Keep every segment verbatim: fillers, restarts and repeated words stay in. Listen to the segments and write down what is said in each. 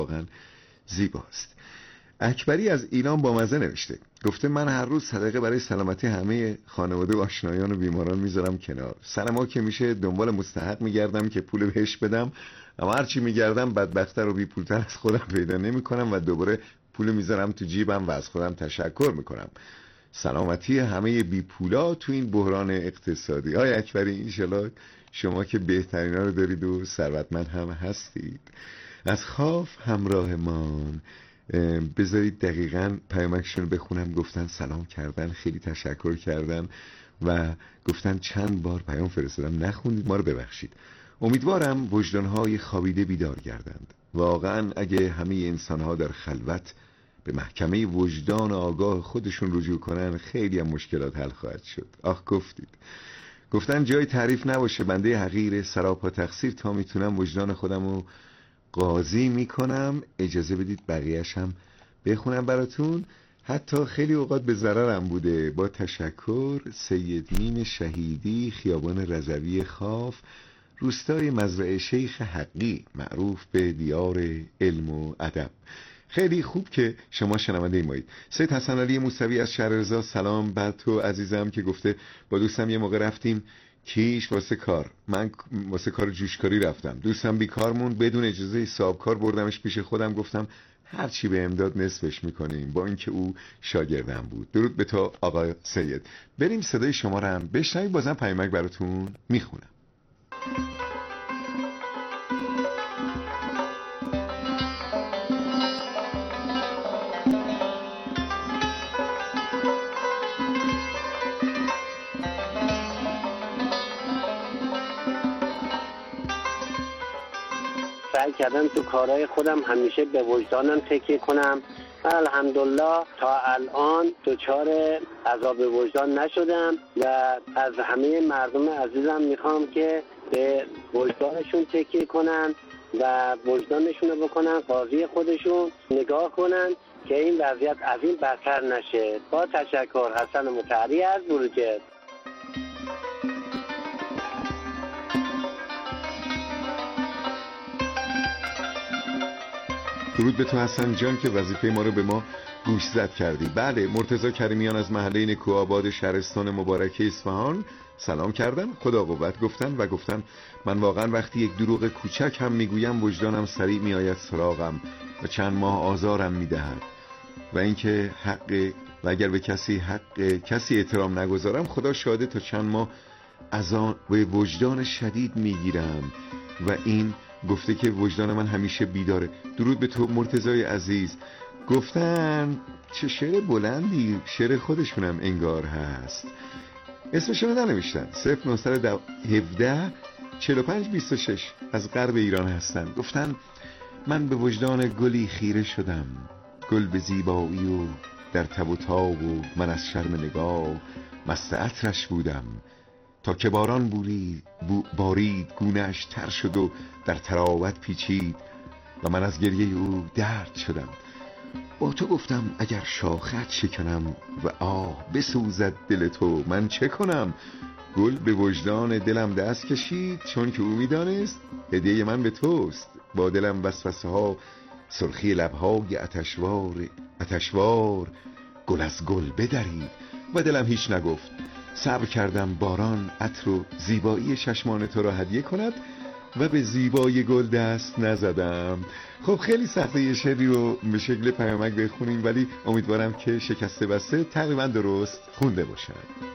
واقعا زیباست. اکبری از ایران با مزه نوشته، گفته من هر روز صدقه برای سلامتی همه خانواده و آشنایان و بیماران میذارم کنار. سرما که میشه دنبال مستحق میگردم که پول بهش بدم، اما هرچی میگردم بدبختر و بی پولتر از خودم پیدا نمیکنم و دوباره پول میذارم تو جیبم و از خودم تشکر میکنم. سلامتی همه بی پولا تو این بحران اقتصادی. آی اکبری، انشالله شما که بهترینا رو دارید و ثروتمند هم هستید. از خاف همراه مان. بذارید دقیقاً پیامکشون بخونم. گفتن سلام کردن، خیلی تشکر کردن و گفتن چند بار پیام فرستادم نخوندید، ما رو ببخشید. امیدوارم وجدانهای خوابیده بیدار گردند. واقعاً اگه همه انسانها در خلوت به محکمه وجدان آگاه خودشون رجوع کنن، خیلی هم مشکلات حل خواهد شد. آخ گفتید. گفتن جای تعریف نباشه، بنده حقیر سراپا تقصیر تا میتونم وجدان خودمو قاضی میکنم. اجازه بدید بقیه‌اش هم بخونم براتون، حتی خیلی اوقات به ضررم بوده. با تشکر. سید مین شهیدی، خیابان رضوی خاف، روستای مزرعه شیخ حقی، معروف به دیار علم و ادب. خیلی خوب که شما شنونده مایید. سید حسن علی موسوی از شهررضا، سلام بر تو عزیزم، که گفته با دوستم یه موقع رفتیم کیش واسه کار. من واسه کار جوشکاری رفتم، دوستم بیکار مون، بدون اجازه صاحبکار بردمش پیش خودم، گفتم هر چی به امداد نصفش میکنیم، با اینکه او شاگردم بود. درود به تو آقا سید. بریم صدای شما رو هم بشنویم، بازم پیامک براتون میخونم. سعی کردم تو کارهای خودم همیشه به وجدانم تکیه کنم. الحمدلله تا الان دچار عذاب وجدان نشدم و از همه مردم عزیزم میخوام که به وجدانشون تکیه کنن و وجدانشون رو بکنن قاضی خودشون، نگاه کنن که این وضعیت از این بدتر نشه. با تشکر. حسن مطهری از بروجرد. درود به تو حسن جان که وظیفه ما رو به ما گوشزد کردی. بله، مرتضی کریمیان از محله نکوآباد شهرستان مبارکه اصفهان سلام کردن، خدا قوت گفتن و گفتن من واقعا وقتی یک دروغ کوچک هم میگویم وجدانم سریع میآید سراغم و چند ماه آزارم میدهد و اینکه حق و اگر به کسی حق کسی احترام نگذارم، خدا شاهده تا چند ماه از آن و وجدان شدید میگیرم و این گفته که وجدان من همیشه بیداره. درود به تو مرتضی عزیز. گفتن چه شعر بلندی، شعر خودشونم انگار هست. اسمشون رو ننوشتن. صفر نهصد و هفده چهل و پنج بیست و شش از غرب ایران هستن. گفتن من به وجدان گلی خیره شدم، گل به زیبایی و در تب و تاب و من از شرم نگاه مست عطرش بودم تا که باران بورید بارید گونه‌اش تر شد و در تراوت پیچید و من از گریه او درد شدم. با تو گفتم اگر شاخت شکنم و آه بسوزد دل تو، من چه کنم؟ گل به وجدان دلم دست کشید، چون که او میدانست هدیه من به توست. با دلم وسوسه ها، سرخی لبهای آتشوار آتشوار گل از گل بدرید و دلم هیچ نگفت. صبر کردم باران عطر و زیبایی چشمان تو را هدیه کند و به زیبایی گل دست نزدم. خب خیلی سخته یه شعری رو به شکل پیامک بخونیم، ولی امیدوارم که شکسته بسته تقریبا درست خونده باشن.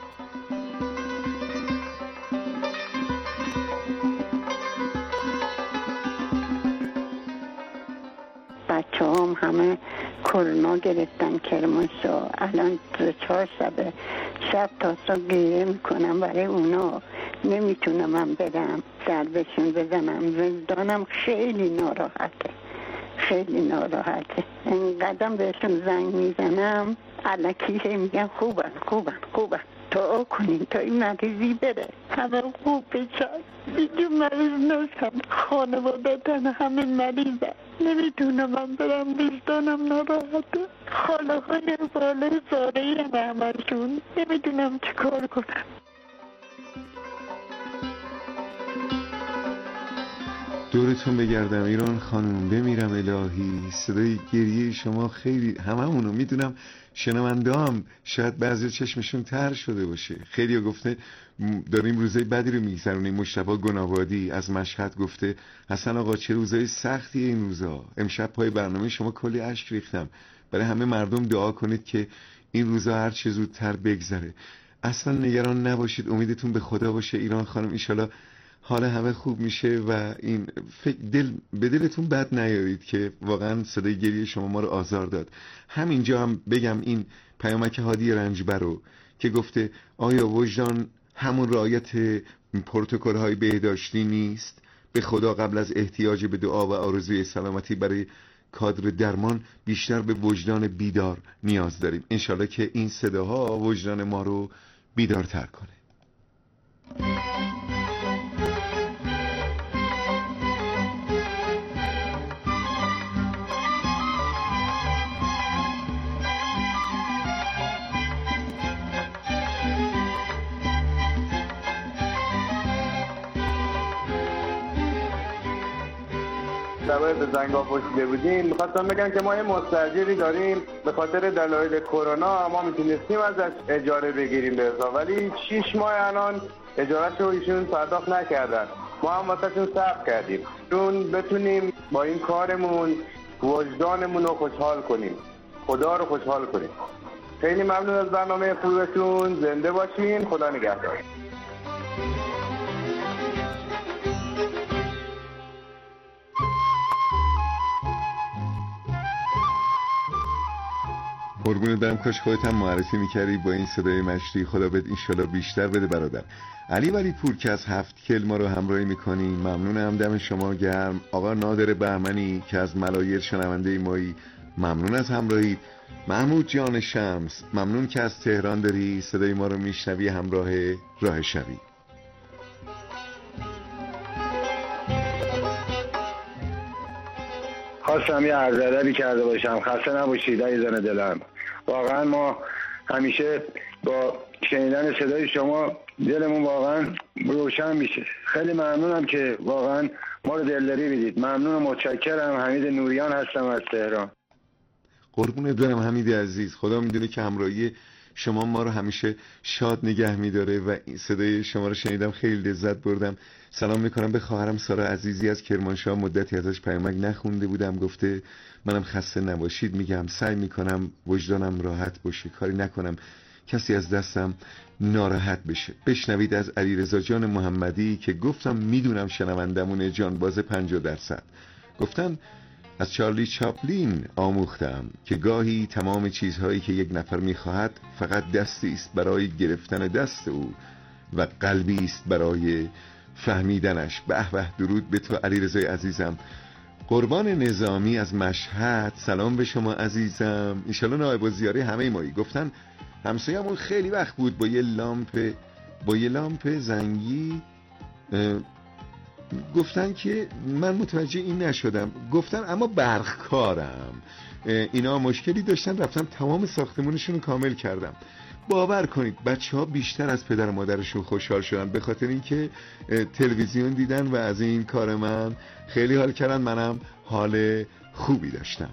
بچه هم همه کرونا گرفتن کرمانشاه، الان دو چهار شبه شب تا صبح گریه میکنم برای اونا، نمیتونم من برم در بهشون بزنم. وجدانم خیلی ناراحته، خیلی ناراحته. اینقدر بهشون زنگ میزنم الکی میگن خوبن خوبن خوبن، دعا کنین تا این مریضی بره، همه خوب بشن، دیگه مریض نشن. خانوادتن همه مریضن، نمیتونم من برم، وجدانم ناراحته. خاله های بالای زارهی هم همشون، نمیدونم چی کار کنم. دورتون بگردم ایران خانم، بمیرم الهی. صدای گریه شما خیلی هممونو میدونم، شنونده هم شاید بعضی چشمشون تر شده باشه. خیلی ها گفته داریم روزای بدی رو میگذرونیم. مشتبه گناوادی از مشهد گفته حسن آقا چه روزای سختی این روزا. امشب پای برنامه شما کلی اشک ریختم. برای همه مردم دعا کنید که این روزا هر چه زودتر بگذره. اصلا نگران نباشید، امیدتون به خدا باشه ایران خانم. ایشالا حال همه خوب میشه و این فکر دل به دلتون بد نیارید که واقعا صدای گریه شما ما رو آزار داد. همینجا هم بگم این پیامک هادی رنجبر رو که گفته آیا وجدان همون رعایت پروتکل های بهداشتی نیست؟ به خدا قبل از احتیاج به دعا و آرزوی سلامتی برای کادر درمان بیشتر به وجدان بیدار نیاز داریم. انشالله که این صداها وجدان ما رو بیدارتر کنه. شبای به زنگاه پشیده بودیم. میخواستم بگم که ما یه مستاجری داریم به خاطر دلایل کرونا ما میتونستیم ازش اجاره بگیریم به ازا، ولی شیش ماه الان اجارت رو ایشون پرداخت نکردن. ما هم واسهشون صبر کردیم چون بتونیم با این کارمون وجدانمون رو خوشحال کنیم، خدا رو خوشحال کنیم. خیلی ممنون از برنامه خوبتون. زنده باشین. خدا نگهدار. قربون دارم، کاش خودت هم معرفی میکردی با این صدای مشتی. خدا بد انشالله بیشتر بده برادر. علی ولی پور که از هفت کل ما رو همراهی میکنی، ممنونم، دم شما گرم. آقا نادر بهمنی که از ملایر شنونده مایی، ممنون از همراهی. محمود جان شمس ممنون که از تهران داری صدای ما رو میشنوی همراه راه شبی. خواستم یه عرض ادبی کرده باشم. خسته نباشید عزیزان دلم. واقعا ما همیشه با شنیدن صدای شما دلمون واقعا روشن میشه. خیلی ممنونم که واقعا ما رو دلداری میدید. ممنون و متشکرم. حمید نوریان هستم از تهران. قربونت برم حمید عزیز. خدا میدونه که همراهی شما ما رو همیشه شاد نگه میداره و صدای شما رو شنیدم خیلی لذت بردم. سلام میکنم به خواهرم سارا عزیزی از کرمانشاه، مدتی ازش پیامک نخونده بودم. گفته منم خسته نباشید میگم، سعی میکنم وجدانم راحت باشه، کاری نکنم کسی از دستم ناراحت بشه. بشنوید از علیرضا جان محمدی که گفتم میدونم شنوندمون جانباز پنجاه درصد. گفتن از چارلی چاپلین آموختم که گاهی تمام چیزهایی که یک نفر میخواهد فقط دستی است برای گرفتن دست او و قلبی است برای فهمیدنش. به به، درود به تو علیرضا عزیزم. قربان نظامی از مشهد، سلام به شما عزیزم. انشالله نایب الزیاره همه مایی. گفتن همسایه‌مون خیلی وقت بود با یه لامپ با یه لامپ زنگی، گفتن که من متوجه این نشدم. گفتن اما برقکارم. اینا مشکلی داشتن، رفتم تمام ساختمونشون رو کامل کردم. باور کنید بچه ها بیشتر از پدر و مادرشون خوشحال شدن به خاطر اینکه تلویزیون دیدن و از این کار من خیلی حال کردن. منم حال خوبی داشتم.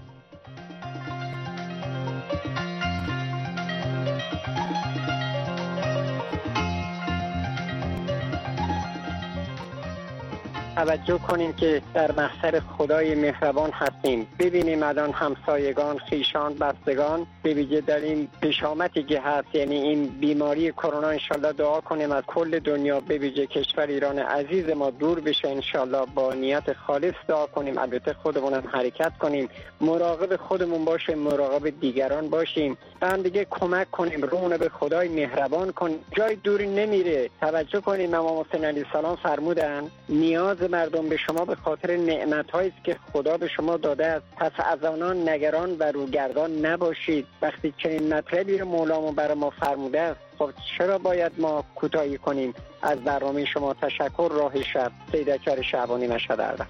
توجه کنیم که در محضر خدای مهربان هستیم. ببینیم الان همسایگان، خیشان، بستگان، به ویژه در این پیشامتی که هست، یعنی این بیماری کرونا، انشالله دعا کنیم از کل دنیا به ویژه کشور ایران عزیز ما دور بشه. انشالله با نیت خالص دعا کنیم. البته خودمون هم حرکت کنیم، مراقب خودمون باشیم، مراقب دیگران باشیم، به هم دیگه کمک کنیم، رومون به خدای مهربان کنیم. جای دوری نمیره. توجه کنیم امام حسین علیه السلام فرمودن نیاز مردم به شما به خاطر نعمت‌هایی است که خدا به شما داده است، پس از آنان نگران و روگردان نباشید. وقتی چنین مطلبی رو مولامون برای ما فرموده است، خب چرا باید ما کوتاهی کنیم؟ از برنامه شما تشکر. راه شب، سید اکبر شعبانی، مشهد اردن.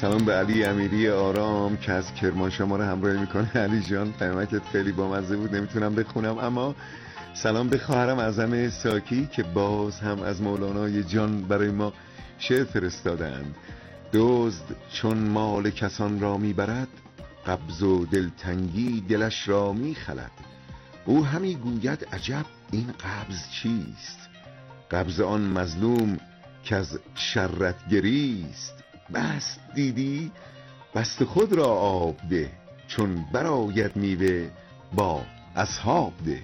سلام به علی امیری آرام که از کرمانشاه ما رو همراهی میکنه. علی جان پیامکت خیلی بامزه بود، نمیتونم بخونم، اما سلام به خواهرم اعظم ساکی که باز هم از مولانای جان برای ما شعر فرستادند. دزد چون مال کسان را میبرد، قبض و دلتنگی دلش را میخلد. او همی گوید عجب این قبض چیست، قبض آن مظلوم که از شرت گریست. بس دیدی بست خود را آب ده، چون برآید میوه با اصحاب ده.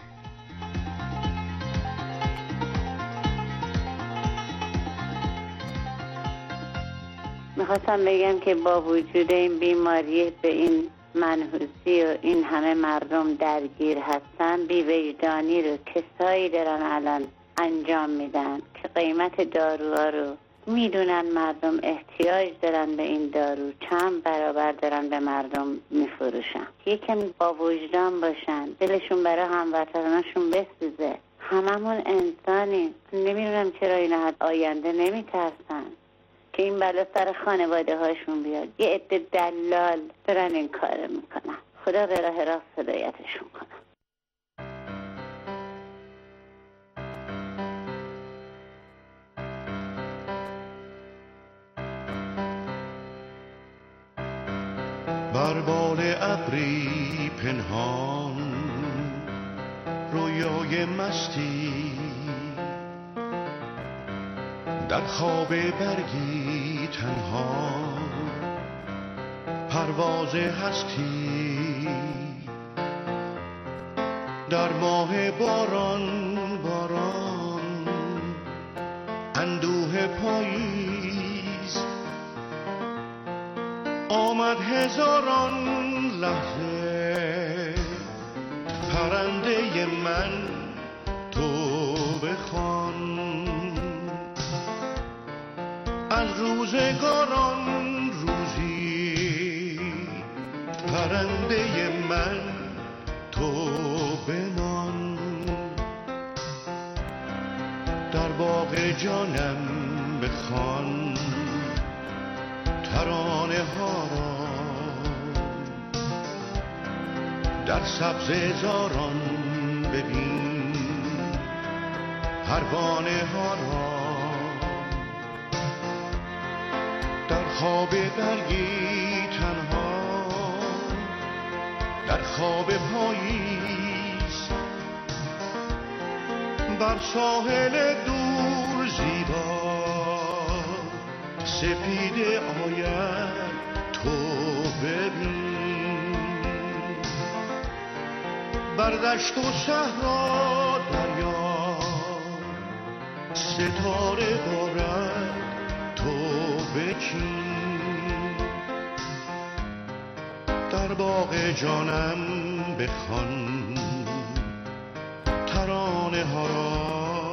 میخواستم بگم که با وجود این بیماری به این منحوسی و این همه مردم درگیر هستن، بی وجدانی رو کسایی دارن الان انجام میدن که قیمت داروها رو میدونن مردم احتیاج دارن به این دارو، چند برابر دارن به مردم میفروشن. یکم با وجدان باشن، دلشون برای هموطنانشون بسوزه. هممون انسانیم، نمیدونم چرا اینا از آینده نمیترسن که این بلا سر خانواده هاشون بیاد. یه عده دلال دارن این کار میکنن. خدا به راه راست هدایتشون کنه. بر بال ابری پنهان رویای مستی، در خواب برگی تنها پرواز هستی. در ماه باران باران اندوه پاییز، آمد هزاران لحظه پرنده من تو بخوان. از روزگاران روزی پرنده من تو بمان. در باغ جانم بخوان ترانه ها را، در سبزه زاران ببین پروانه ها را. در خواب برگی تنها، در خواب پاییز، بر ساحل دور زیبا سپیده آید تو ببین. بر دشت و صحرا دریا ستاره بارد تو بچین. در باغ جانم بخوان ترانه ها را،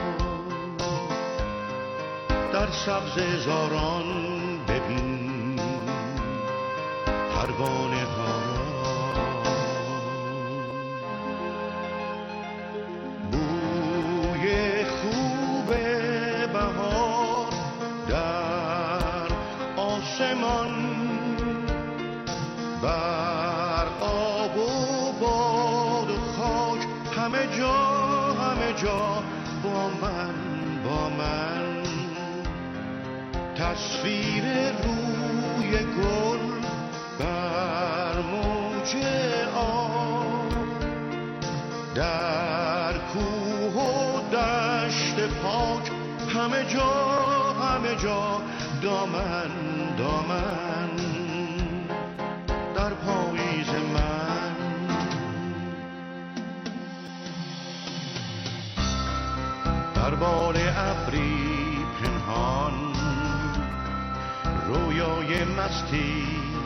در سبز زاران ببین پروانه ها را. بوی خوب بهار در آسمان، بر آب و باد و خاک، همه جا همه جا با من با من. تصویر روی گل بر موج آب، در کوه و دشت پاک، همه جا همه جا دامن دامن. در پاییز من در بال ابری پنهان رویای مستی،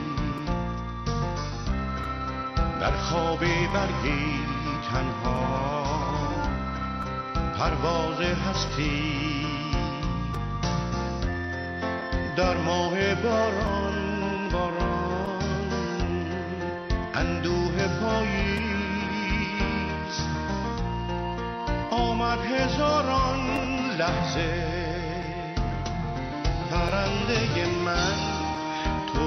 در خواب برگی تنها پرواز هستی. در ماه باران باران اندوه پاییز، آمد هزاران لحظه پرنده من تو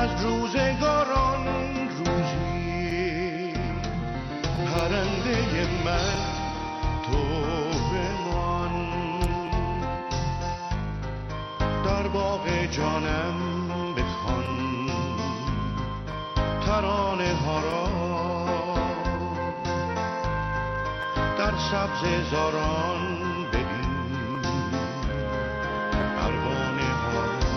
از روزگاران روزی پرنده من تو بمان، در باغ جانم بخوان ترانه ها را، در سبز زاران ببین پروانه ها را.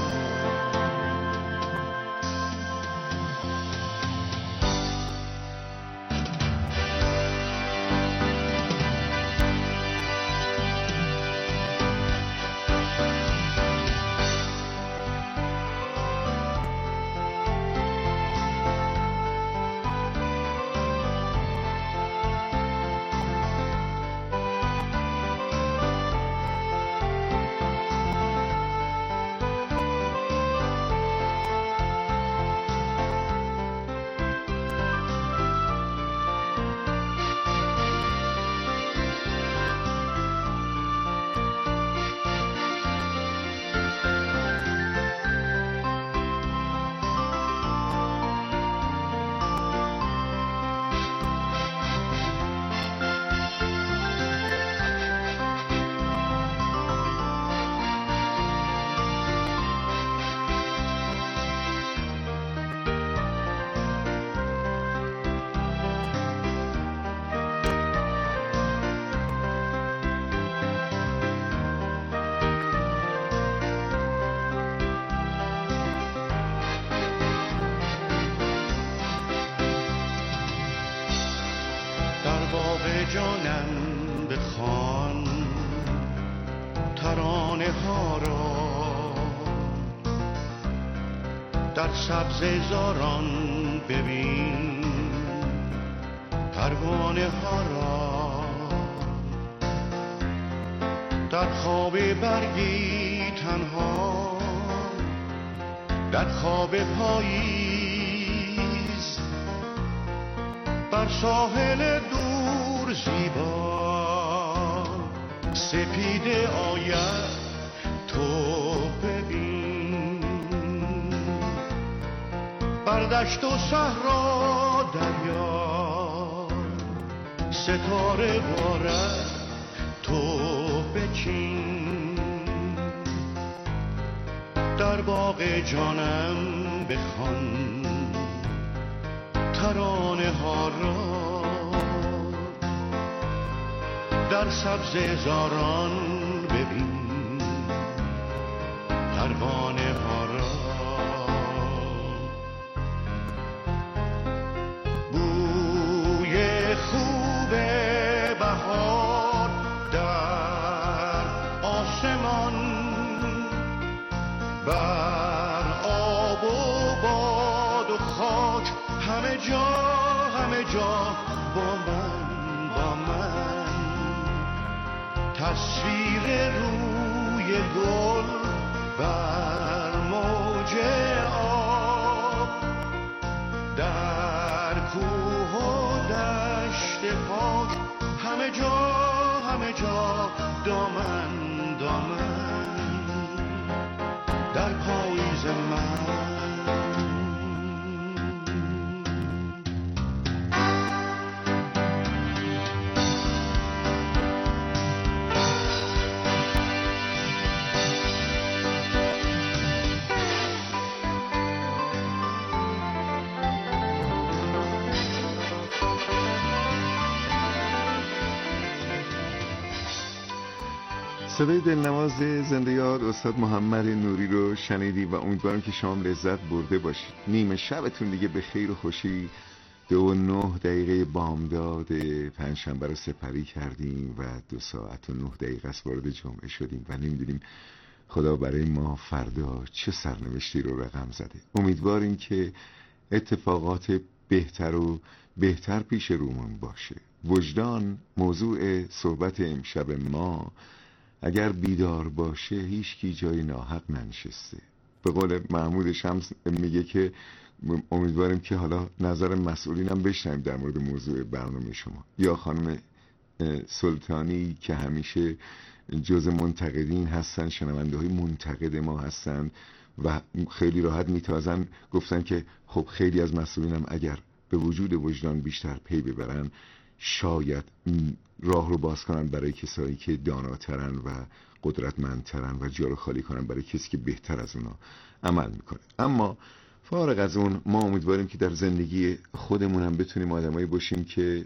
جانم بخوان ترانه ها را، در سبز زاران ببین پروانه ها را، در خواب برگی تنها، در خواب پاییز، بر ساحل دور زیبا سپیده آید تو ببین، بر دشت و صحرا دریا ستاره بارد تو بچین، در باغ جانم بخوان ترانه ها را، در سبز زاران ببین پروانه ها را. بوی خوب بهار در آسمان، بر آب و باد و خاک، همه جا همه جا با من با من، تصویر روی گل بر موج آب، در کوه و دشت پاک، همه جا همه جا دامن دامن، در پاییز من. صدای دلنواز زنده یاد استاد محمد نوری رو شنیدی و امیدوارم که شما لذت برده باشید. نیمه شبتون دیگه به خیر و خوشی. دو و نه دقیقه بامداد پنجشنبه رو سپری کردیم و دو ساعت و نه دقیقه است وارد جمعه شدیم و نمیدونیم خدا برای ما فردا چه سرنوشتی رو رقم زده. امیدواریم که اتفاقات بهتر و بهتر پیش رومون باشه. وجدان موضوع صحبت امشب ما. اگر بیدار باشه هیچ کی جای ناحق ننشسته. به قول محمود شمس میگه که امیدواریم که حالا نظر مسئولین هم بشنویم در مورد موضوع برنامه شما. یا خانم سلطانی که همیشه جز منتقدین هستن، شنونده های منتقد ما هستن و خیلی راحت میتازن گفتن که خب خیلی از مسئولینم اگر به وجود وجدان بیشتر پی ببرن شاید راه رو باز کنن برای کسایی که داناترن و قدرتمندترن و جا رو خالی کنن برای کسی که بهتر از اونا عمل میکنه. اما فارغ از اون ما امیدواریم که در زندگی خودمون هم بتونیم آدمایی باشیم که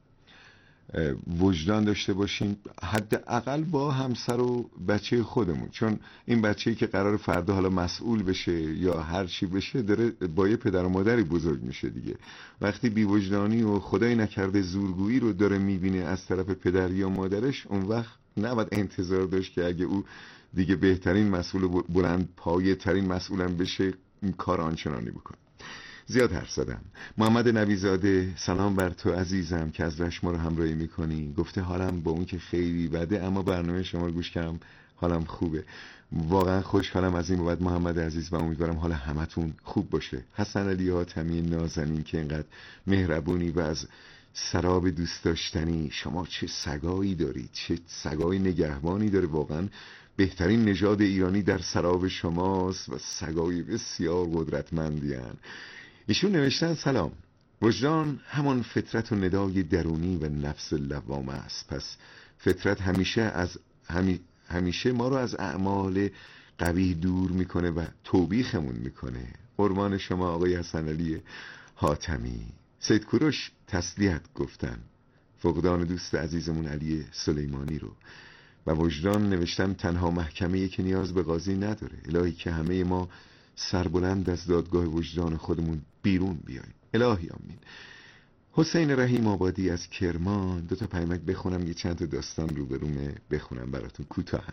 وجدان داشته باشیم، حداقل با همسر و بچه خودمون، چون این بچه‌ای که قرار فردا حالا مسئول بشه یا هر چی بشه داره با یه پدر و مادری بزرگ میشه دیگه. وقتی بی‌وجدانی و خدای نکرده زورگویی رو داره میبینه از طرف پدر یا مادرش، اون وقت نباید انتظار داشت که اگه او دیگه بهترین مسئول و بلند پایه ترین مسئولم بشه این کار آنچنانی بکنه. زیاد حرف زدم. محمد نویزاده سلام بر تو عزیزم که از رشت ما رو همراهی میکنی. گفته حالم با اون که خیلی بده اما برنامه شما رو گوش کردم حالم خوبه. واقعا خوشحالم از این بابت محمد عزیز و امیدوارم حال همتون خوب باشه. حسن علی حاتمی نازنین که اینقدر مهربونی و از سراب دوست داشتنی، شما چه سگایی دارید، چه سگای نگهبانی داره، واقعا بهترین نژاد ایرانی در سراب شماست و سگای بسیار قدرتمندیان. ایشون نوشتن سلام، وجدان همان فطرت و ندای درونی و نفس لوامه است. پس فطرت همیشه از همی همیشه ما رو از اعمال قبیح دور میکنه و توبیخمون میکنه. قربان شما آقای حسن علی حاتمی. سید کوروش تسلیت گفتن فقدان دوست عزیزمون علی سلیمانی رو. و وجدان نوشتن تنها محکمه‌ای که نیاز به قاضی نداره. الهی که همه ما سربلند از دادگاه وجدان خودمون بیرون بیاییم. الهی آمین. حسین رحیم آبادی از کرمان. دو تا پیامک بخونم، یه چند تا داستان روبرومه بخونم براتون کوتاه.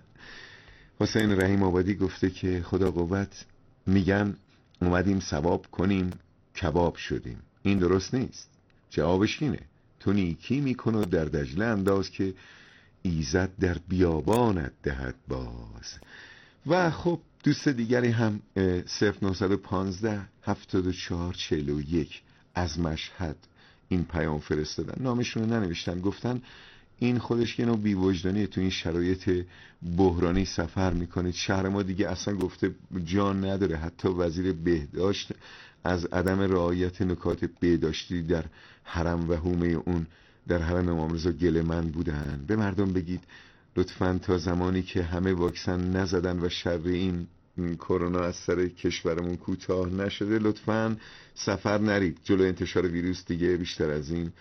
حسین رحیم آبادی گفته که خدا قوت، میگن اومدیم ثواب کنیم کباب شدیم. این درست نیست. جوابش اینه تو نیکی میکن و در دجله انداز که ایزد در بیابانت دهد باز. و خب دوست دیگری هم صفر نه پانزده هفتاد و چهار چهل و یک از مشهد این پیام فرستادن. نامشون رو ننوشتن، گفتن این خودش که نوع بی‌وجدانیه، تو این شرایط بحرانی سفر میکنید. شهر ما دیگه اصلا گفته جان نداره. حتی وزیر بهداشت از عدم رعایت نکات بهداشتی در حرم و حومه اون در حرم امام رضا گله‌مند بودن. به مردم بگید لطفاً تا زمانی که همه واکسن نزدن و شر این کرونا از سر کشورمون کوتاه نشده لطفاً سفر نرید. جلو انتشار ویروس دیگه بیشتر از این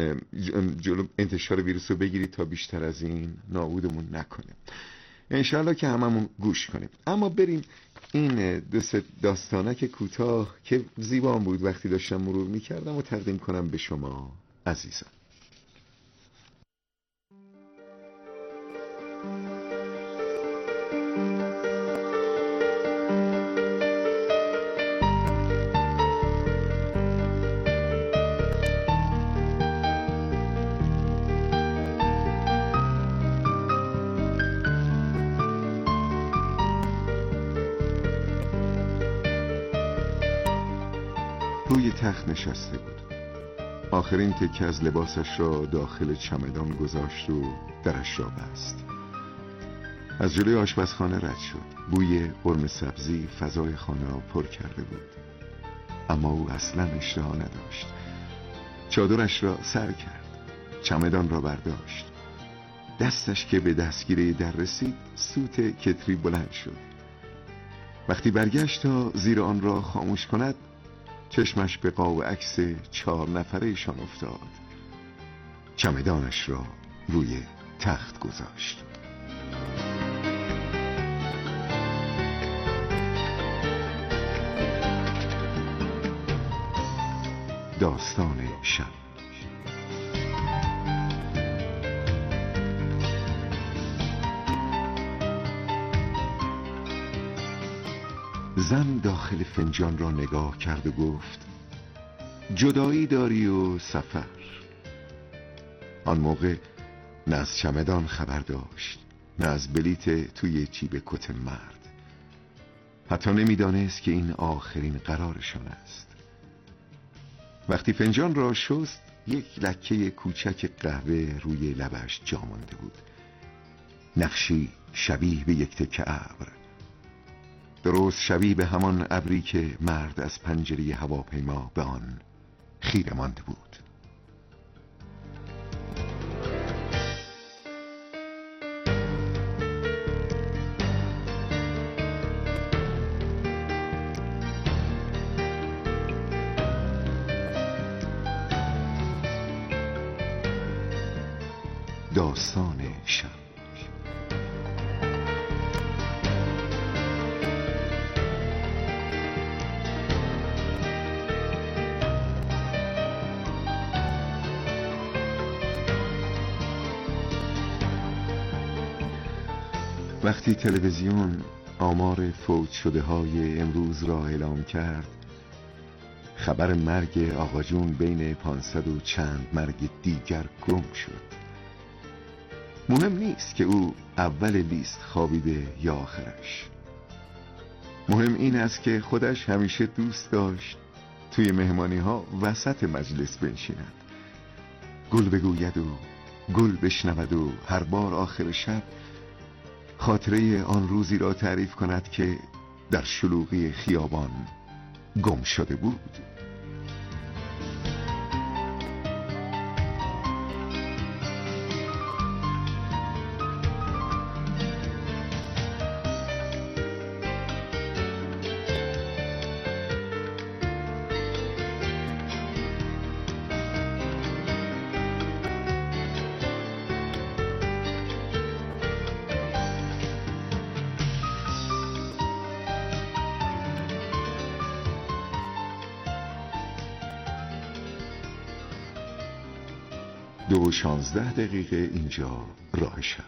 جلو انتشار ویروس رو بگیرید تا بیشتر از این نابودمون نکنه. انشالله که هممون گوش کنیم. اما بریم این دوست داستانک کوتاه که زیبان بود وقتی داشتم مرور میکردم و تقدیم کنم به شما عزیزان. روی تخت نشسته بود. آخرین تکه از لباسش را داخل چمدان گذاشت و درش را بست. از جلوی آشپزخانه رد شد. بوی قرمه سبزی فضای خانه را پر کرده بود، اما او اصلا اشتها نداشت. چادرش را سر کرد، چمدان را برداشت. دستش که به دستگیره در رسید سوت کتری بلند شد. وقتی برگشت تا زیر آن را خاموش کند چشمش به قاب عکس چهار نفرهشان افتاد. چمدانش را روی تخت گذاشت. داستان شب. زن داخل فنجان را نگاه کرد و گفت جدایی داری و سفر. آن موقع نه از چمدان خبر داشت، نه از بلیت توی جیب کت مرد. حتی نمیدانست که این آخرین قرارشان است. وقتی فنجان را شست یک لکه کوچک قهوه روی لبش جا مانده بود. نقشی شبیه به یک تکه ابر. درست شبیه به همان ابری که مرد از پنجره هواپیما به آن خیره مانده بود. داستان شب. وقتی تلویزیون آمار فوت شده های امروز را اعلام کرد، خبر مرگ آقا جون بین پانصد و چند مرگ دیگر گم شد. مهم نیست که او اول لیست خوابیده یا آخرش. مهم این است که خودش همیشه دوست داشت توی مهمانی ها وسط مجلس بنشیند، گل بگوید و گل بشنود و هر بار آخر شب خاطره آن روزی را تعریف کند که در شلوغی خیابان گم شده بود. دو و شانزده دقیقه اینجا راه شب.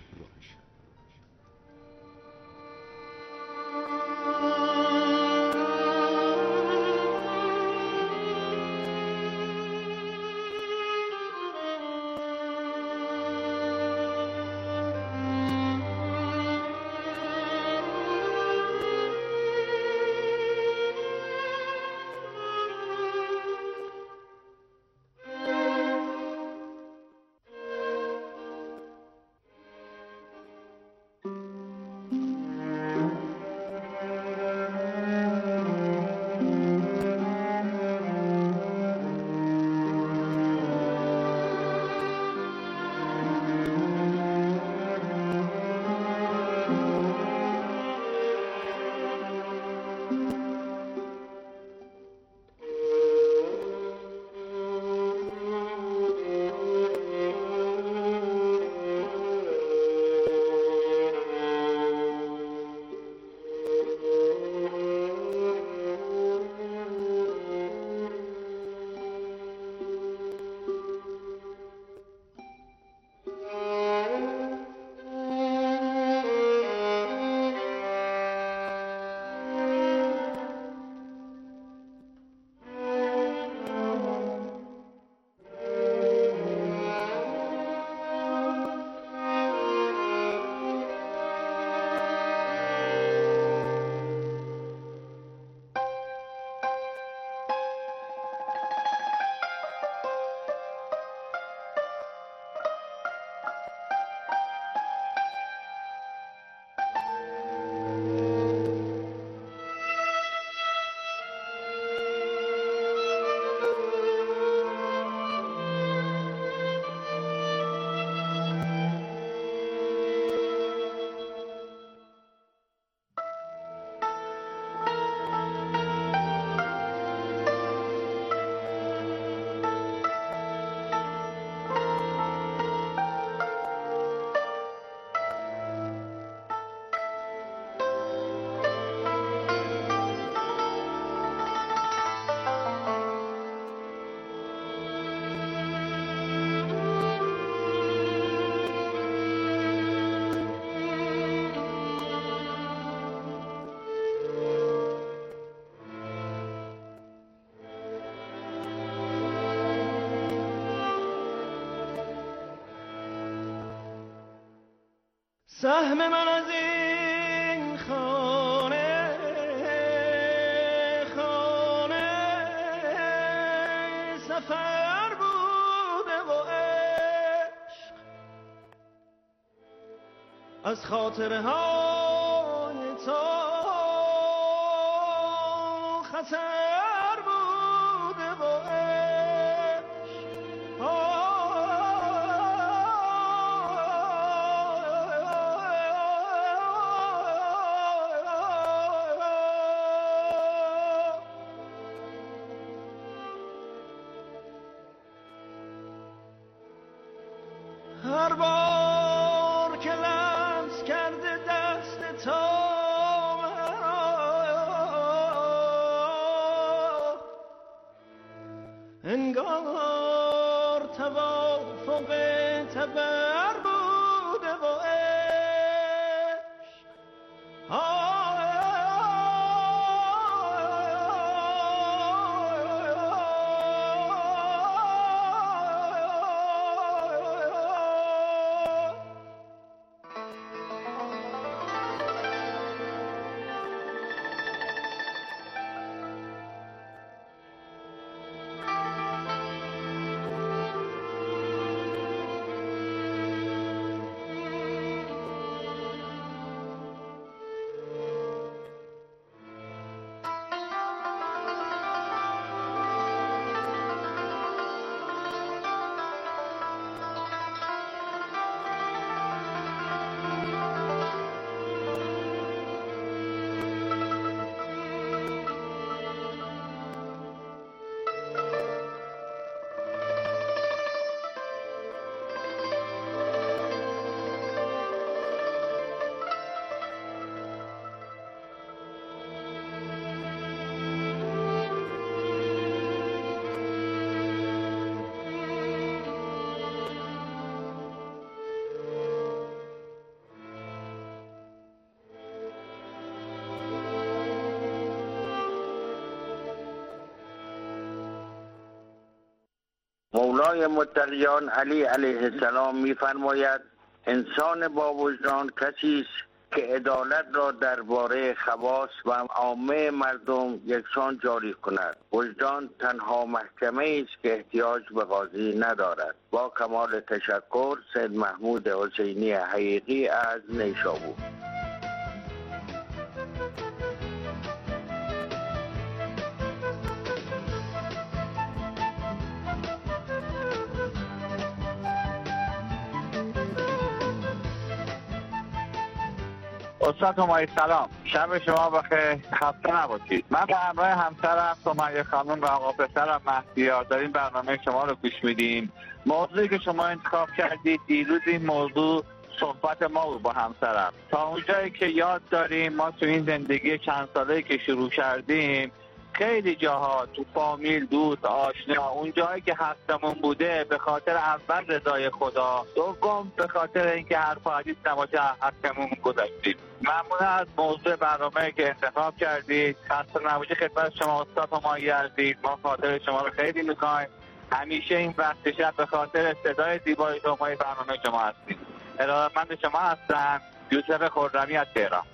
سهم من از این خانه خانه سفر بوده و عشق از خاطره های تو خطر بوده و هر بار که لمس کرده دست تا انگار توافق تبر بوده و مولای متقیان علی علیه السلام می‌فرماید انسان با وجدان کسی است که عدالت را درباره خواص و عامه مردم یکسان جاری کند. وجدان تنها محکمه است که احتیاج به قاضی ندارد. با کمال تشکر، سید محمود حسینی حقیقی از نیشابور. استاد همایی سلام، شب شما بخیر، خسته نباشید. من به همراه همسرم سمیه خانم و آقا پسرم مهدیار داریم برنامه شما رو گوش میدیم. موضوعی که شما انتخاب کردید دیروز این موضوع صحبت ما بود با همسرم. تا اونجایی که یاد داریم ما تو این زندگی چند ساله‌ای که شروع کردیم خیلی جاها تو فامیل، دوست، آشنا، اون جایی که هستمون بوده به خاطر اول رضای خدا، دوم به خاطر اینکه حرف و حدیث نباشه حقمون گذاشتیم. ممنون از موضوع برنامه که انتخاب کردید. خسته نباشید. خدمت شما استاد همایی هستید. ما خاطر شما رو خیلی می‌خوایم. همیشه این وقت شب به خاطر صدای زیبای شما برنامه شما هستید. ارادتمند شما هستم یوسف خرمی از تهران.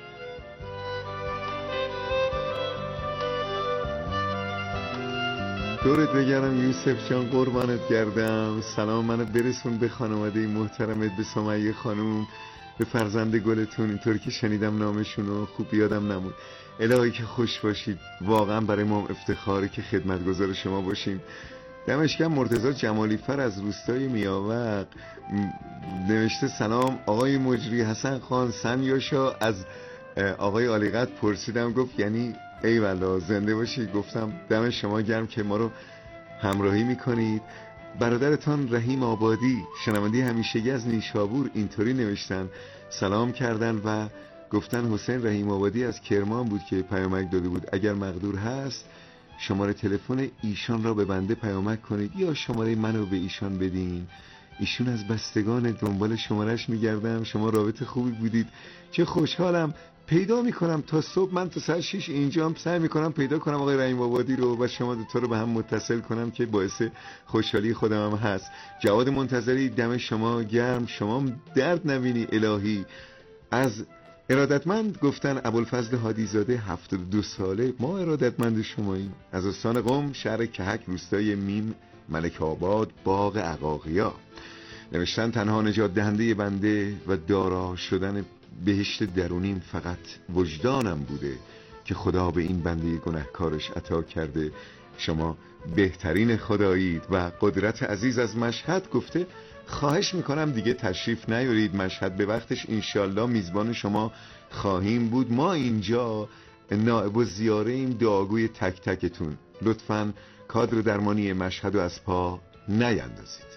دورت بگردم یوسف جان، قربانت گردم. سلام منو برسون به خانواده محترمت، به سمیه خانوم، به فرزند گلتون. اینطور که شنیدم نامشونو خوب یادم نمون. الهی که خوش باشید. واقعا برای ما افتخاره که خدمتگزار شما باشیم. دمش گرم. مرتضی جمالی فر از روستای میاوق نوشته سلام آقای مجری. حسن خان سمیاشا از آقای علیقدر پرسیدم، گفت یعنی ای والا زنده باشید. گفتم دم شما گرم که ما رو همراهی میکنید. برادرتان رحیم آبادی شنونده همیشگی از نیشابور اینطوری نوشتن، سلام کردن و گفتن حسین رحیم آبادی از کرمان بود که پیامک داده بود. اگر مقدور هست شماره تلفن ایشان را به بنده پیامک کنید یا شماره منو به ایشان بدین. ایشون از بستگان دنبال شمارش میگردم. شما رابط خوبی بودید. چه خوشحالم پیدا میکنم تا صبح. من تا ساعت شیش اینجام سعی میکنم پیدا کنم آقای رحیم آبادی رو و شما دوتا رو به هم متصل کنم که باعث خوشحالی خودم هم هست. جواد منتظری دم شما گرم. شما درد نبینی الهی. از ارادتمند گفتن ابوالفضل هادیزاده هفتاد و دو ساله. ما ارادتمند شماییم. از استان قم شهر کهک روستای میم ملک آباد باغ عقاقیا نوشتن تنها نجات دهنده بنده و دارا شدن بهشت درونیم فقط وجدانم بوده که خدا به این بنده گناهکارش عطا کرده. شما بهترین خدایید و قدرت عزیز از مشهد گفته خواهش میکنم دیگه تشریف نیارید مشهد، به وقتش انشالله میزبان شما خواهیم بود. ما اینجا نائب و زیاره ایم، دعاگوی تک تکتون. لطفاً کادر درمانی مشهد رو از پا نیندازید.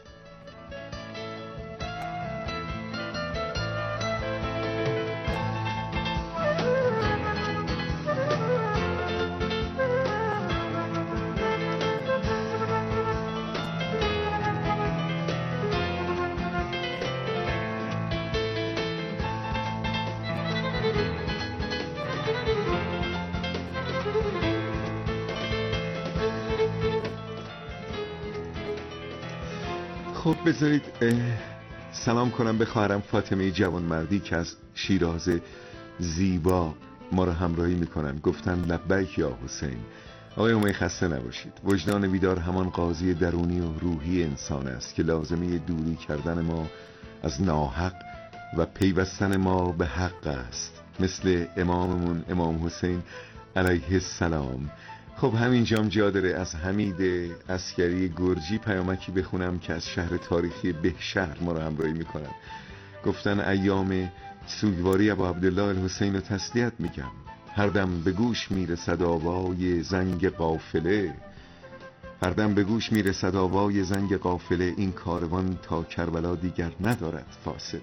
خب بذارید سلام کنم به خواهرم فاطمه جوانمردی که از شیراز زیبا ما رو همراهی میکنن. گفتن لبیک یا حسین. آقای امی خسته نباشید. وجدان بیدار همان قاضی درونی و روحی انسان است که لازمه دوری کردن ما از ناحق و پیوستن ما به حق است، مثل اماممون امام حسین علیه السلام. خب همینجام جا داره از حمید عسکری گرجی پیامکی بخونم که از شهر تاریخی بهشهر ما رو همراهی میکنن. گفتن ایام سوگواری ابا عبدالله الحسین رو تسلیت میگم. هر دم به گوش میرسد آوای زنگ قافله، هر دم به گوش میرسد آوای زنگ قافله، این کاروان تا کربلا دیگر ندارد فاصله.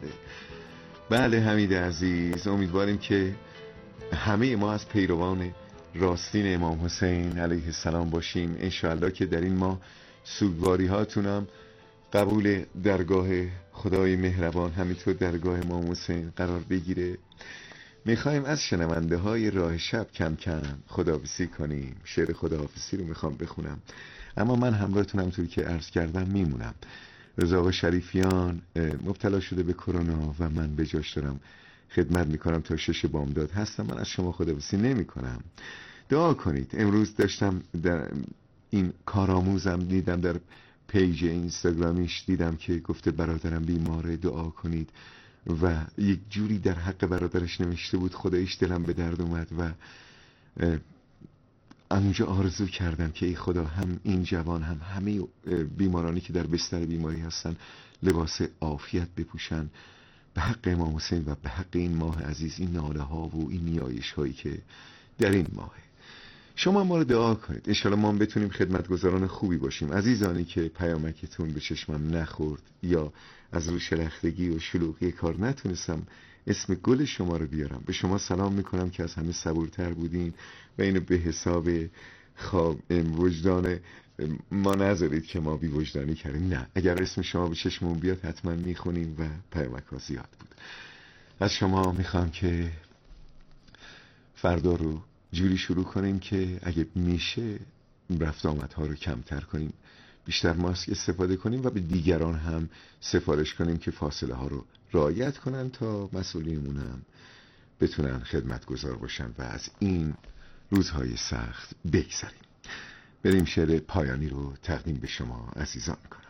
بله حمید عزیز، امیدواریم که همه ما از پیروان راستین امام حسین علیه السلام باشیم. انشاءالله که در این ماه سوگواری هاتونم قبول درگاه خدای مهربان، همینطور درگاه امام حسین قرار بگیره. میخوایم از شنونده های راه شب کم کم خداحافظی کنیم. شعر خداحافظی رو میخوام بخونم، اما من همراهتونم طور که عرض کردم میمونم. رضا آقا شریفیان مبتلا شده به کرونا و من به جاش دارم خدمت میکنم تا شش بامداد هستم. من از شما خداحافظی نمی کنم. دعا کنید. امروز داشتم در این کارآموزم دیدم در پیج اینستاگرامیش دیدم که گفته برادرم بیماره دعا کنید و یک جوری در حق برادرش نوشته بود. خدایش دلم به درد اومد و اونجا آرزو کردم که ای خدا هم این جوان هم همه بیمارانی که در بستر بیماری هستن لباس عافیت بپوشن به حق امام حسین و به حق این ماه عزیز، این ناله ها و این نیایش هایی که در این ماه. شما ما رو دعا کنید انشالله ما بتونیم خدمتگزاران خوبی باشیم. عزیزانی که پیامکتون به چشمم نخورد یا از رو شلختگی و شلوغی کار نتونستم اسم گل شما رو بیارم، به شما سلام میکنم که از همه صبورتر بودین و اینو به حساب خواب وجدان ما نذارید که ما بی وجدانی کردیم. نه، اگر اسم شما به چشمون بیاد حتما میخونیم و پیامک ها زیاد بود. از شما میخوام که فردا رو جوری شروع کنیم که اگه میشه رفت آمدها رو کمتر کنیم، بیشتر ماسک استفاده کنیم و به دیگران هم سفارش کنیم که فاصله ها رو رعایت کنن تا مسئولیمون هم بتونن خدمتگزار باشن و از این روزهای سخت بگذریم. بریم شعر پایانی رو تقدیم به شما عزیزان کنم.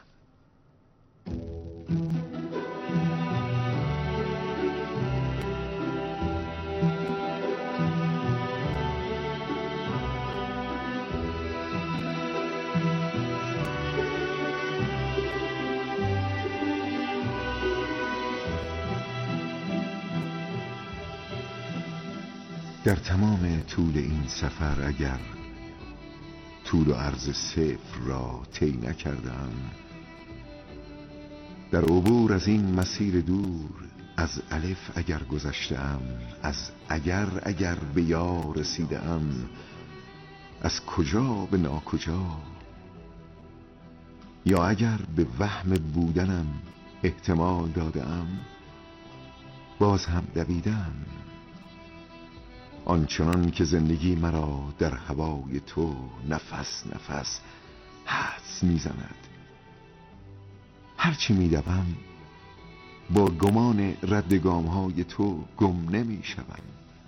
در تمام طول این سفر اگر طول و عرض صفر را طی نکردم، در عبور از این مسیر دور از الف اگر گذشتم، از اگر اگر به یا رسیدم، از کجا به ناکجا، یا اگر به وهم بودنم احتمال دادم، باز هم دویدم. آنچنان که زندگی مرا در هوای تو نفس نفس حدس میزند، هرچی میدوم با گمان رد گامهای تو گم نمیشوم.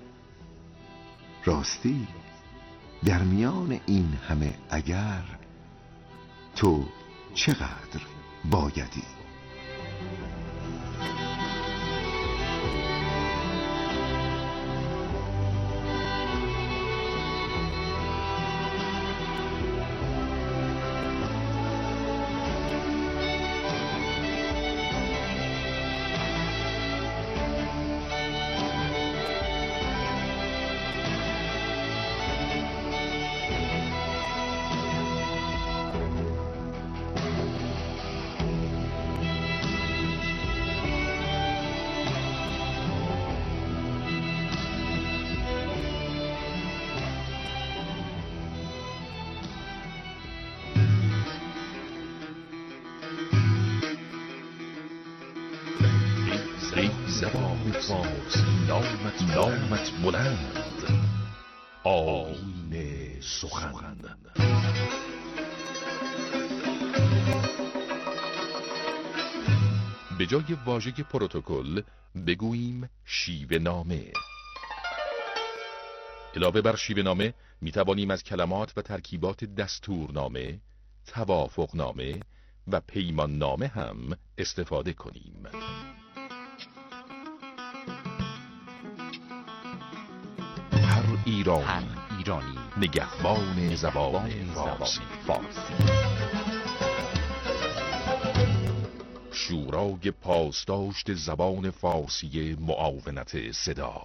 راستی در میان این همه اگر تو چقدر بایدی؟ زبان فارسی نامت نامت بلند، آیین سخن. به جای واژه پروتکل بگوییم شیوه نامه. علاوه بر شیوه نامه می توانیم از کلمات و ترکیبات دستورنامه، توافقنامه و پیمان نامه هم استفاده کنیم. هر ایران هر ایرانی نگهبان زبان فارسی. فارسی. شورای پاسداشت زبان فارسی معاونت صدا.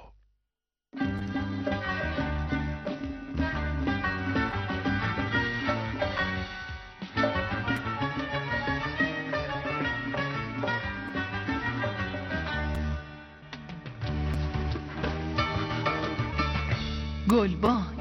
گلبانگ.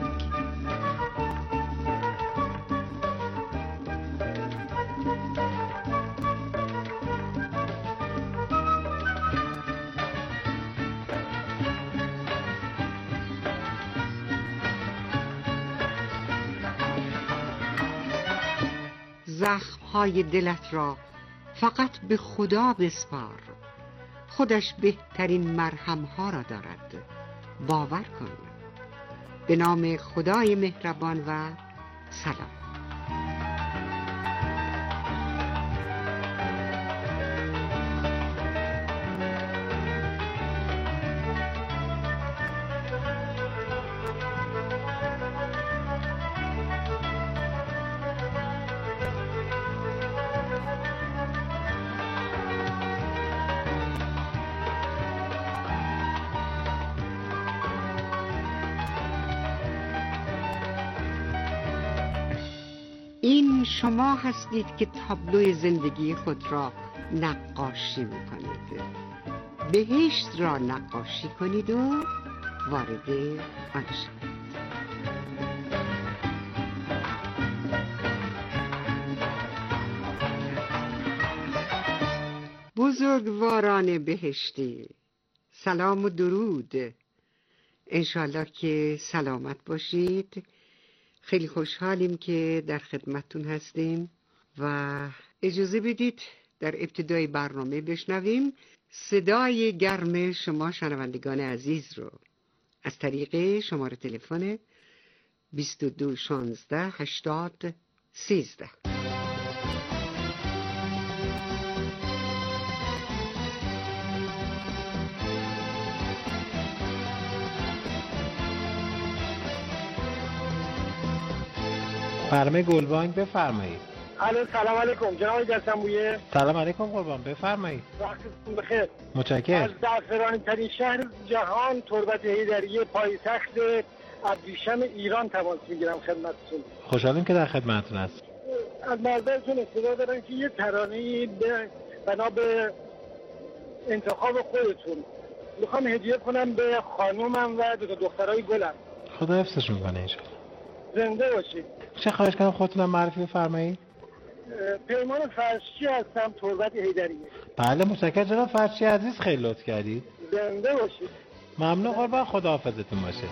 زخم‌های دلت را فقط به خدا بسپار، خودش بهترین مرهم‌ها را دارد، باور کن. به نام خدای مهربان و سلام. این شما هستید که تابلوی زندگی خود را نقاشی میکنید. بهشت را نقاشی کنید و وارد آن شوید. بزرگواران بهشتی، سلام و درود. انشالله که سلامت باشید. خیلی خوشحالیم که در خدمتتون هستیم و اجازه بدید در ابتدای برنامه بشنویم صدای گرم شما شنوندگان عزیز رو از طریق شماره تلفن بیست و دو شانزده هشتاد سیزده. فرمه گلبانگ بفرمایید. الو سلام علیکم جناب جسنبویه. سلام علیکم قربان بفرمایید. وقتتون بخیر. متشکرم. از زعفرانی ترین شهر جهان تربت حیدریه پایتخت ابریشم ایران تماس میگیرم خدمتتون. خوشحالیم که در خدمتتون هست. از نظرتون استفاده دارم که یه ترانه‌ای به بنا به انتخاب خودتون میخوام هدیه کنم به خانومم و دو تا دخترای گلم. خدا حفظشون کنه انشالله. زنده باشید. چه خواهش کنم خودتونم معرفی بفرمایید. پیمان فرشچی هستم تربت حیدریه. بله متشکرم جناب فرشچی عزیز، خیلی لطف کردید. زنده باشید. ممنون قربان، خدا حافظتون باشه.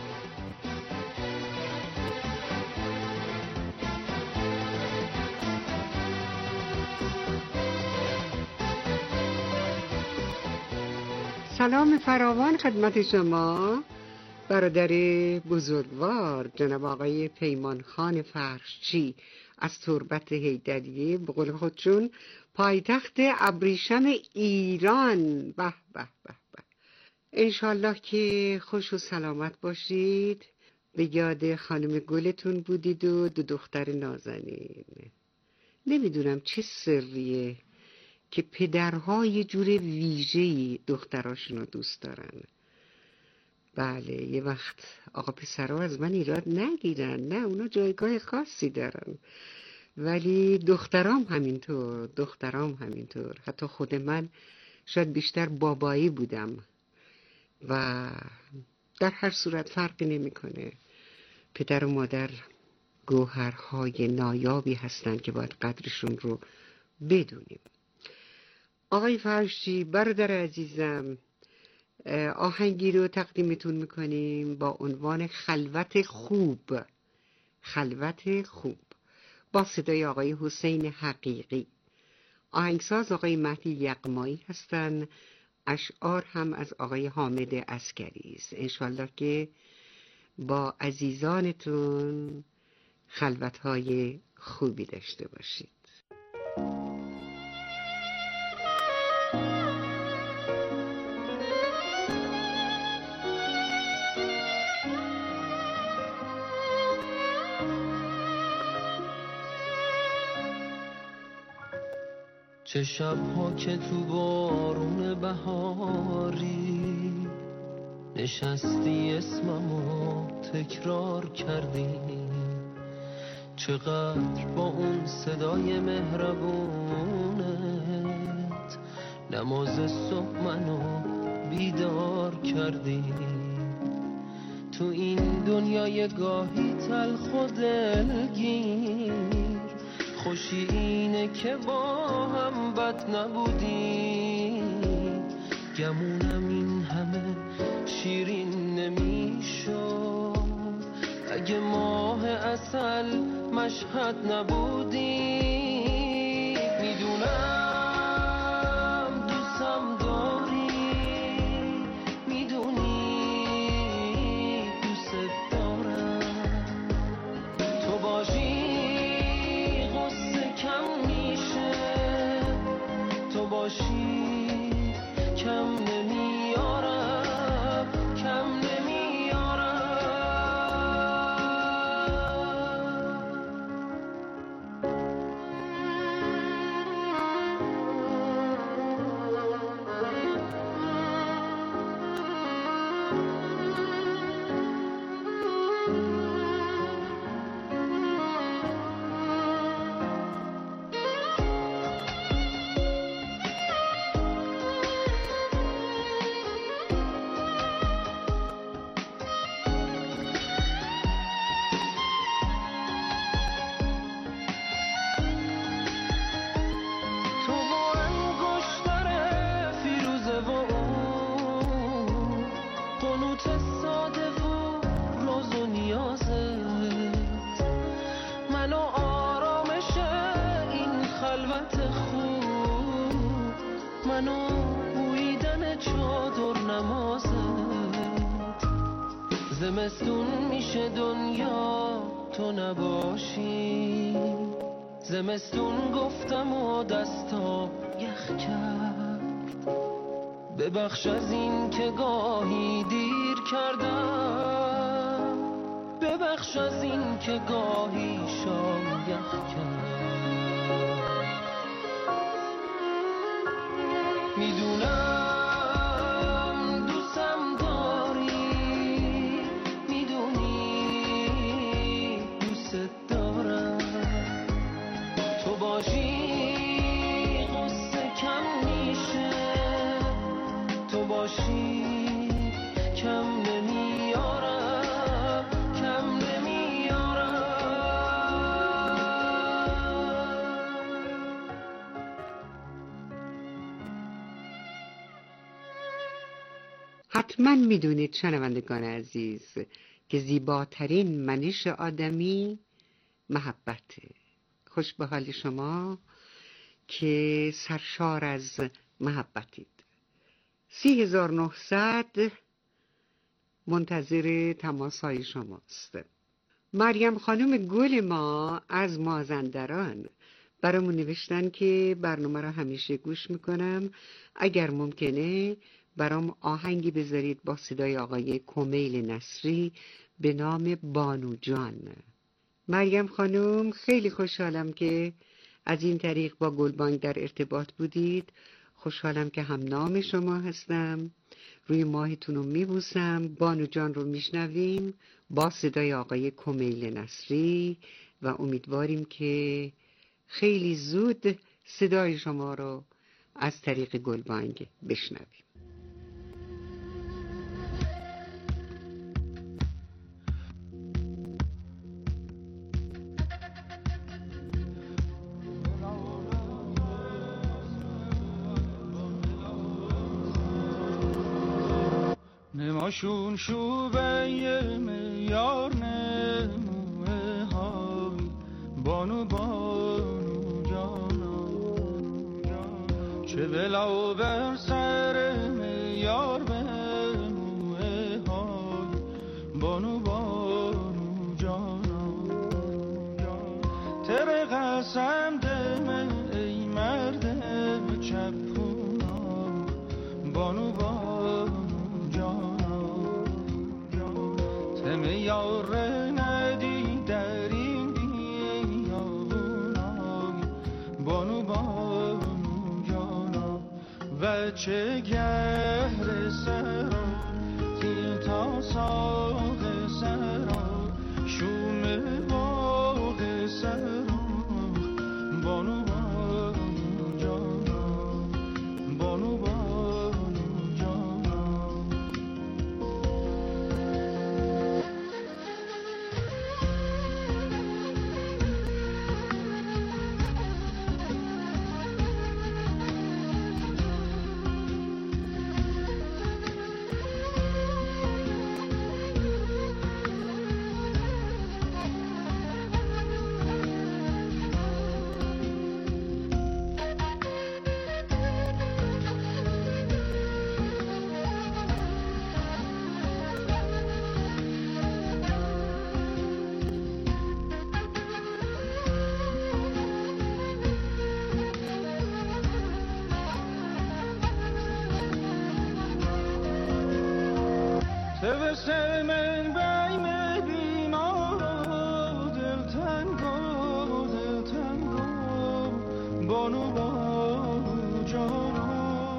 سلام فراوان خدمت شما برادر بزرگوار جناب آقای پیمان خان فرشچی از تربت حیدریه، به قول خودشون پایتخت ابریشم ایران. به به به به. انشالله که خوش و سلامت باشید. به یاد خانم گلتون بودید و دو دختر نازنین. نمیدونم چه سریه که پدرها یه جور ویژه‌ای دختراشون رو دوست دارن. بله یه وقت آقا پسرها از من ایراد نگیرن، نه اونا جایگاه خاصی دارن، ولی دخترام همینطور، دخترام همینطور. حتی خود من شاید بیشتر بابایی بودم و در هر صورت فرقی نمیکنه. پدر و مادر گوهرهای نایابی هستن که باید قدرشون رو بدونیم. آقای فرشچی برادر عزیزم، آهنگی رو تقدیمتون میکنیم با عنوان خلوت خوب. خلوت خوب با صدای آقای حسین حقیقی. آهنگساز آقای مهدی یغمایی هستن. اشعار هم از آقای حامد عسکری است. انشالله که با عزیزانتون خلوت‌های خوبی داشته باشید. چه شب‌ها که تو بارون بهاری نشستی اسممو تکرار کردی، چقدر با اون صدای مهربونت نماز صبح منو بیدار کردی. تو این دنیای گاهی تلخ و دلگیر، خوشی اینه که با هم بد نبودی. گمونم این همه شیرین نمیشد اگه ماه عسل مشهد نبودی. میدونم دوستم داری، میدونی دوست دارم، تو باشی تو باشی کم نمیارم، کم نمیارم. منو بویدن چادر نمازت، زمستون میشه دنیا تو نباشی. زمستون گفتم و دستا یخ کرد، ببخش از این که گاهی دیر کردم، ببخش از این که گاهی شام یخ کرد. میدونم دوستم داری، میدونی دوست دارم، تو باشی غصه کم میشه، تو باشی کم نمیارم، کم نمیارم. حتما میدونید شنوندگان عزیز که زیباترین منش آدمی محبته. خوش به حال شما که سرشار از محبتید. سی هزار و نهصد منتظر تماسهای شماست. مریم خانم گل ما از مازندران برامون نوشتن که برنامه را همیشه گوش میکنم، اگر ممکنه برام آهنگی بذارید با صدای آقای کمیل نصری به نام بانو جان. مریم خانم خیلی خوشحالم که از این طریق با گلبانگ در ارتباط بودید. خوشحالم که هم نام شما هستم. روی ماهتون رو میبوسم. بانو جان رو میشنویم با صدای آقای کمیل نصری و امیدواریم که خیلی زود صدای شما رو از طریق گلبانگ بشنویم. چشماشون شوبه میار نموه های بانو بانو جانا چه بلا بر سر میار بموه های بانو بانو جانا تر قسم دم ای مرد چپونا بانو بانو جانا تم یار ندی در این بیابونای بانو بانو جانا و چه گهر سرا تیل تا ساق سرا شوم باغ سرا بانو بانو جانا بانو بانو جانا تبسه من بیم بیمار دل تنگو دل تنگو بانو بانو جانا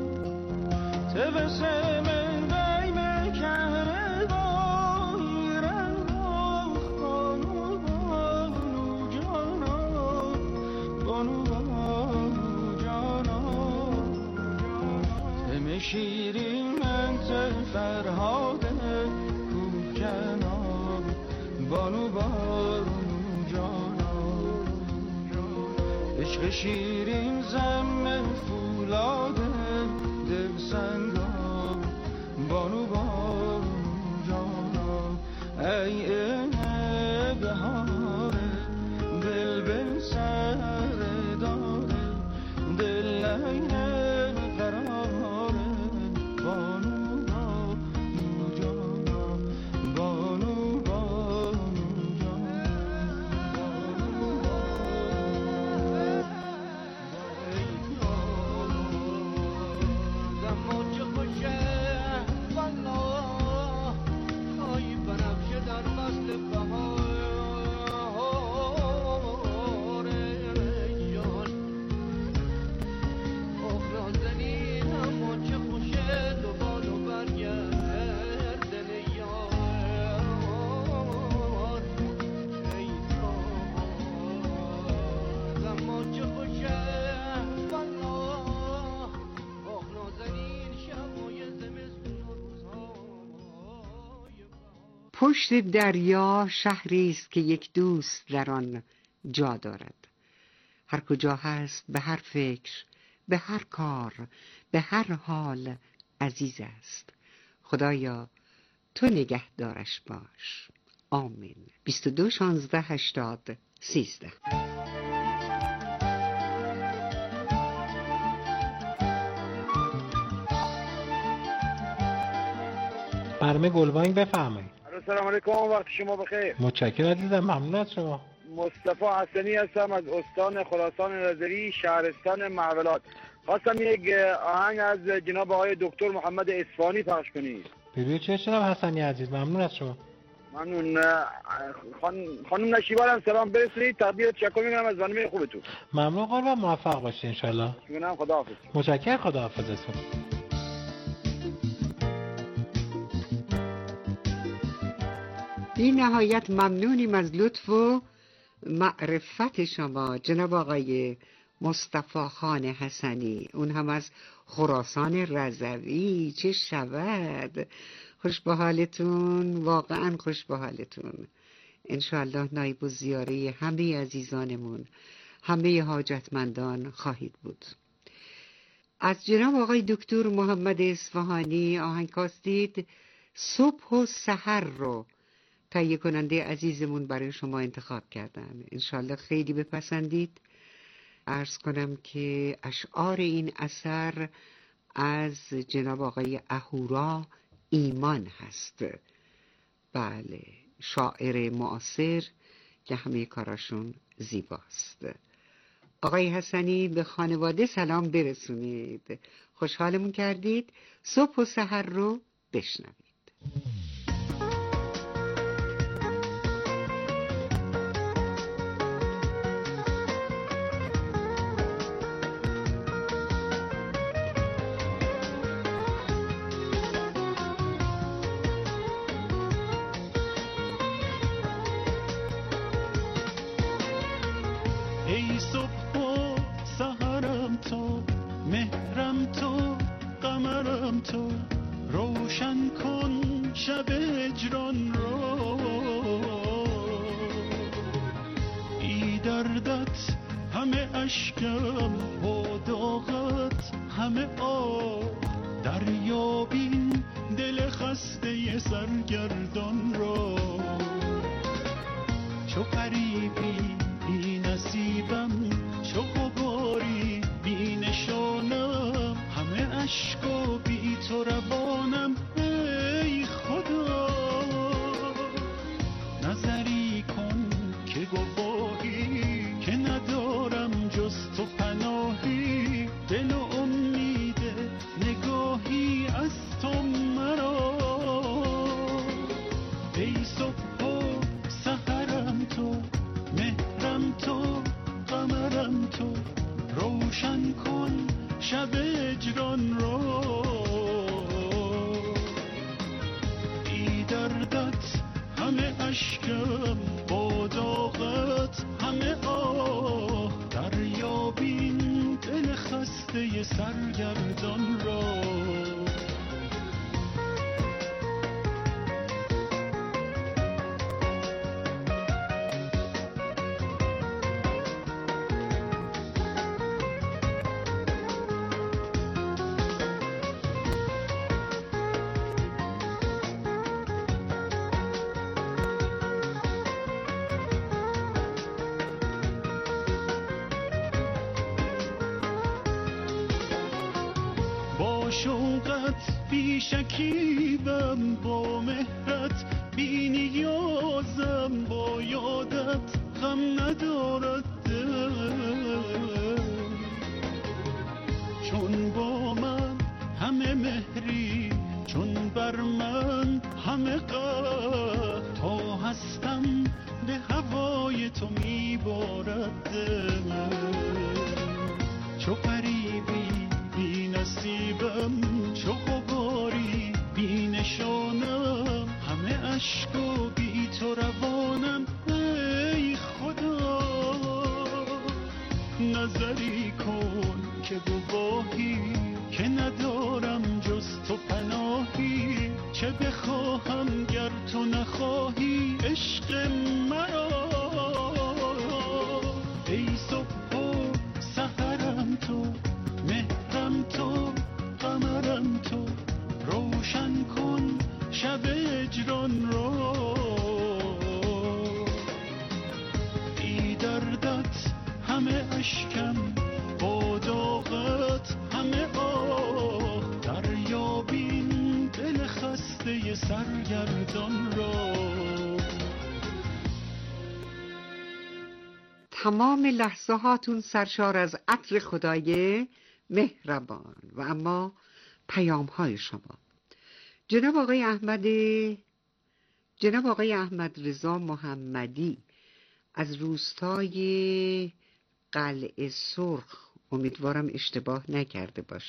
تبسه من بیم کهره بایرن بانو بانو جانا بانو بانو جانا تم شیرین من فرهاد کوه کنار بانو بانو جانا عشق شیرین زم فولاد دل سنگار بانو بانو جانا ای اینه بهاره دل بل سر داره دل اینه قراره بانو پشت دریا شهری است که یک دوست در آن جا دارد. هر کجا هست، به هر فکر، به هر کار، به هر حال عزیز است. خدایا تو نگهدارش باش. آمین. بیست و دو شانزده هشتاد سیزده. برنامه گلبانگ بفرمایید. سلام علیکم، وقت شما بخیر. متشکرم عزیزم، ممنون از شما. مصطفی حسنی هستم از استان خراسان رضوی، شهرستان محولات. خواستم یک آهنگ از جناب آقای دکتر محمد اصفهانی پخش کنید. ببین چه جناب حسنی عزیز، ممنون از شما. ممنون. خان... خانم نشیبا هم سلام برسونید، تقدیر تشکر میکنم از برنامه خوبتون. ممنون قربان، موفق باشید ان شاء الله. میگم خداحافظ. متشکرم، خداحافظتون. بی نهایت ممنونیم از لطف و معرفت شما جناب آقای مصطفی خان حسنی، اون هم از خراسان رضوی. چه شود، خوش به حالتون، واقعا خوش به حالتون. انشاءالله نایب الزیاره همه عزیزانمون، همه حاجتمندان خواهید بود. از جناب آقای دکتر محمد اصفهانی آهنگ کاستید صبح و سحر رو تهیه کننده عزیزمون برای شما انتخاب کردم. انشالله خیلی بپسندید. عرض کنم که اشعار این اثر از جناب آقای اهورا ایمان هست. بله، شاعر معاصر که همه کاراشون زیباست. آقای حسنی به خانواده سلام برسونید. خوشحالمون کردید. صبح و سحر رو بشنوید. ای صبح و سحرم تو، مهرم تو، قمرم تو، روشن کن شب هجران را. ای دردت همه اشکم و داغت همه آه، دریابین دل خسته سرگردان را. چو غریبی بی نصیبم، چو غباری بی نشانم، همه اشک و بی تو روانم. ای خدا نظری کن که گواهی که ندارم جز تو پناهی. دل و امید نگاهی از تو مرا. ای صبح و سحرم تو، مهرم تو، قمرم تو، روشن کن شب هجران را. ای دردت همه اشکم، با داغت همه آه، دریابین دل خسته سرگردان را. با شوقت بی شکیبم، با مهرت بی نیازم، با یادت غم ندارد دل. چون با من همه مهری، چون بر من همه قهر، تا هستم به هوای تو میبارد دل. چو غریبی بی نصیبم، چو غباری بی نشانم، همه اشک و بی تو روانم. ای خدا نظری کن که گواهی که ندارم جز تو پناهی. چه بخواهم گر تو نخواهی عشق مرا. ای صبح و سحرم تو، مهرم تو، قمرم تو، روشن کن شب هجران را. ای دردت همه اشکم، با داغت همه آه، دریابین دل خسته سرگردان را. تمام لحظه هاتون سرشار از عطر خدای مهربان. و اما پیام های شما. جناب آقای احمد جناب آقای احمد رضا محمدی از روستای قلعه سرخ، امیدوارم اشتباه نکرده باشم،